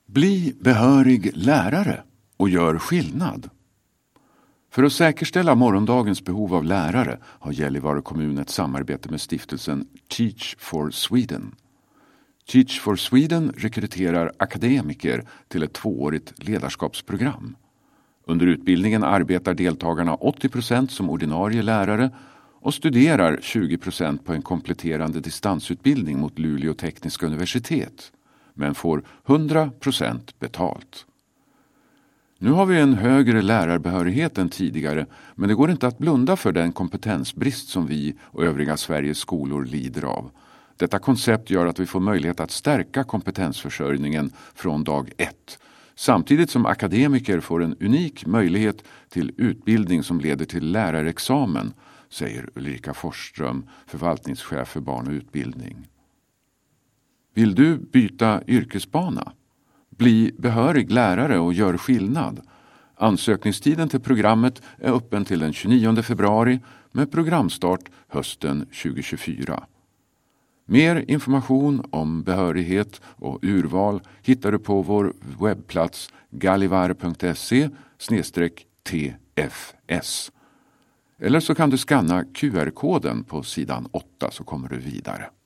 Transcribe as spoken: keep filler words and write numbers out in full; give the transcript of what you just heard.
Bli behörig lärare och gör skillnad. För att säkerställa morgondagens behov av lärare har Gällivare kommun ett samarbete med stiftelsen Teach for Sweden. Teach for Sweden rekryterar akademiker till ett tvåårigt ledarskapsprogram. Under utbildningen arbetar deltagarna åttio procent som ordinarie lärare och studerar tjugo procent på en kompletterande distansutbildning mot Luleå tekniska universitet, men får hundra procent betalt. Nu har vi en högre lärarbehörighet än tidigare, men det går inte att blunda för den kompetensbrist som vi och övriga Sveriges skolor lider av. Detta koncept gör att vi får möjlighet att stärka kompetensförsörjningen från dag ett, samtidigt som akademiker får en unik möjlighet till utbildning som leder till lärarexamen, säger Ulrika Forsström, förvaltningschef för barn och utbildning. Vill du byta yrkesbana? Bli behörig lärare och gör skillnad. Ansökningstiden till programmet är öppen till den tjugonionde februari med programstart hösten tjugohundratjugofyra. Mer information om behörighet och urval hittar du på vår webbplats gallivare punkt se slash t f s. Eller så kan du skanna Q R-koden på sidan åtta så kommer du vidare.